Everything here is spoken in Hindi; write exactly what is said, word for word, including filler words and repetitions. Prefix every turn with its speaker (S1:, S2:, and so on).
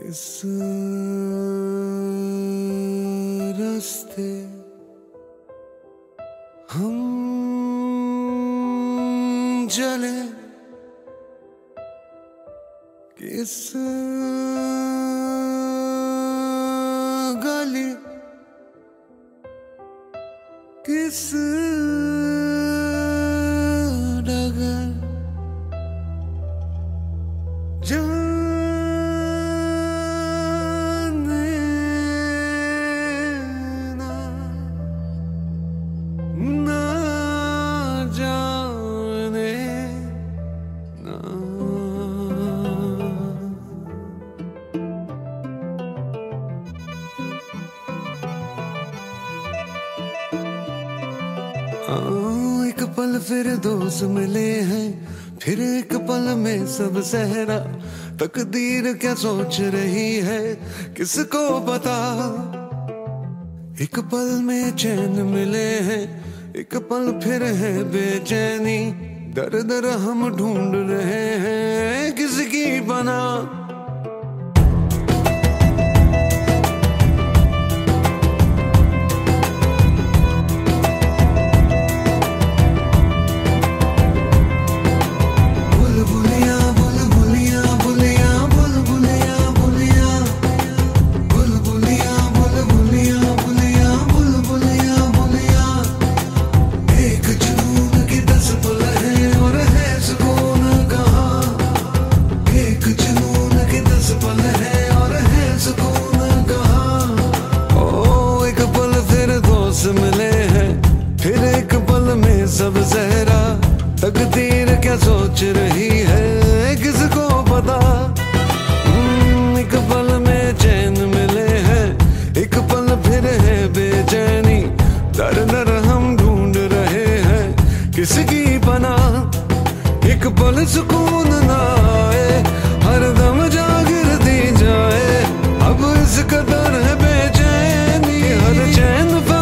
S1: इस रास्ते हम चले, किस गली, किस डगर जाने ना, ना जाने ना। एक पल फिर दोस्त मिले हैं, फिर एक पल में सब सहरा। तकदीर क्या सोच रही है किसको पता। एक पल में चैन मिले हैं, एक पल फिर है बेचैनी। दर दर हम ढूंढ रहे हैं किसकी बना। मिले हैं फिर एक पल में सब सहरा। तकदीर क्या सोच रही है किसको पता। एक पल में चैन मिले हैं, एक पल फिर है बेचैनी। दर दर हम ढूंढ रहे हैं किसकी पनाह। एक पल सुकून ना आए, हर दम जागृति जाए। अब इस कदर है बेचैनी, हर चैन